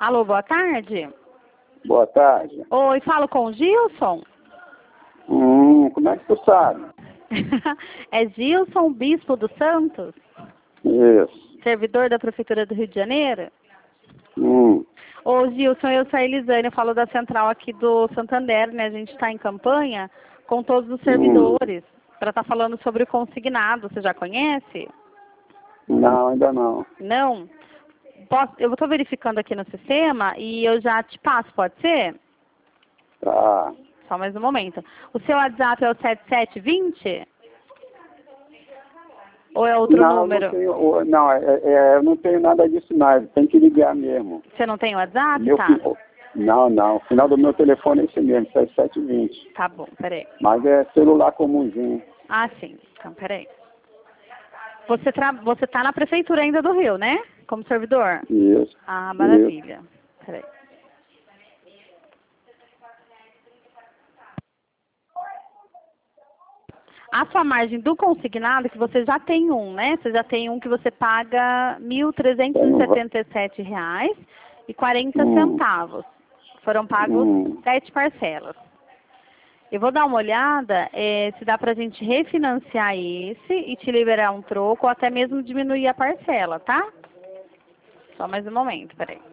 Alô, boa tarde. Boa tarde. Oi, falo com o Gilson? Como é que tu sabe? É Gilson, bispo dos Santos? Isso. Servidor da Prefeitura do Rio de Janeiro? Hum. Gilson, eu sou a Elisane, eu falo da central aqui do Santander, né? A gente está em campanha com todos os servidores para estar falando sobre o consignado. Você já conhece? Não, ainda não. Não? Eu estou verificando aqui no sistema e eu já te passo, pode ser? Tá. Só mais um momento. O seu WhatsApp é o 7720? Ou é outro número? Eu não tenho nada disso não. Tem que ligar mesmo. Você não tem WhatsApp? Meu Tá. Não. O final do meu telefone é esse mesmo, 7720. Tá bom, peraí. Mas é celular comumzinho. Ah, sim. Então, peraí. Você tá na Prefeitura ainda do Rio, né? Como servidor? Isso. Ah, maravilha. Peraí. A sua margem do consignado, que você já tem um, né? Você já tem um que você paga R$ 1.377,40. Foram pagos 7 parcelas. Eu vou dar uma olhada se dá pra gente refinanciar esse e te liberar um troco ou até mesmo diminuir a parcela, tá? Só mais um momento, peraí.